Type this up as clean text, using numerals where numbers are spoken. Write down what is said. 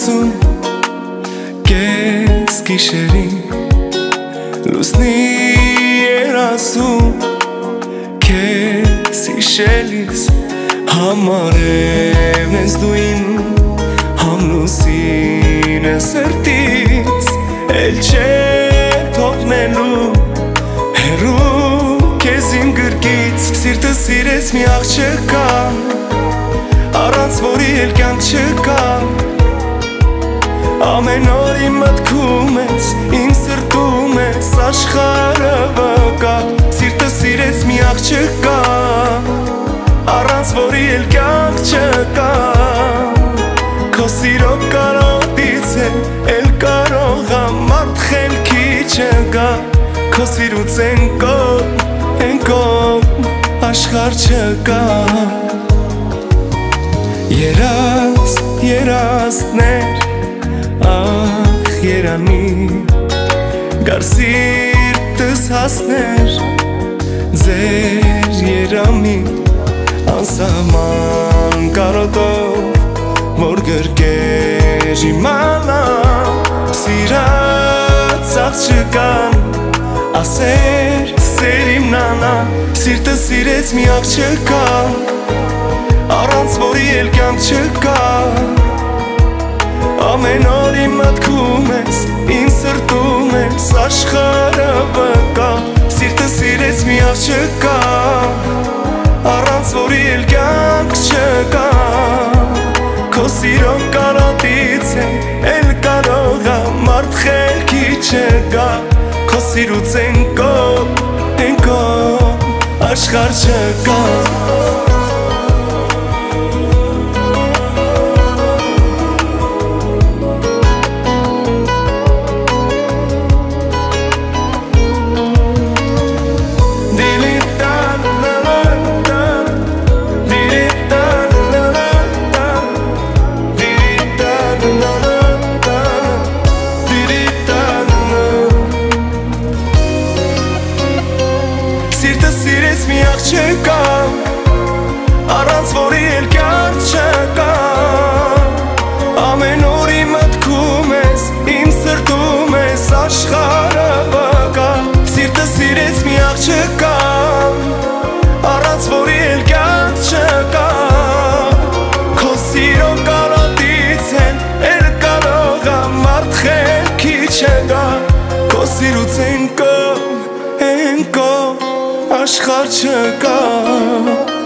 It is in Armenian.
ասում կես գիշերին լուսնի երասում կես իշելիս համարև ես դու իմ համլուսին է սրտից էլ չէ թողնելու հեռու կեզ իմ գրկից սիրտը սիրեց մի աղջկա առանց որի էլ կյանք չկա ամեն օր իմ մտքում ես իմ սրտում ես աշխարհը վկա սիրտը սիրեց մի աղջկա առանց որի էլ կյանք չկա քո սիրո կարոտից էլ կարող եմ մարդ խելքի չգա քո սիրուց են կողմ աշխարհ չկա երազներ ախ երանի գար սիրտս հասներ ձեր երամի անսահման կարոտով որ գրկեր իմանա սիրած աղջկան ասեր սեր իմ նանա սիրտը սիրեց մի աղջկա առանց որի էլ կյանք չկա ամեն օր իմ մտքում ես իմ սրտում ես աշխարհը վկա սիրտը սիրեց մի աղջկա առանց որի էլ կյանք չկա քո սիրո կարոտից էլ կարող եմ մարդ խելքի չգա քո սիրուց են կողմ աշխարհ չկա Սիրտը սիրեց մի աղջկա առանց որի էլ կյանք չկա ամեն օր իմ մտքում ես իմ սրտում ես աշխարհը վկա սիրտը սիրեց մի աղջկա առանց որի էլ կյանք չկա քո սիրո կարոտից էլ կարող եմ մարդ խելքի չգա քո սիրուց են կողմ աշխարհ չկա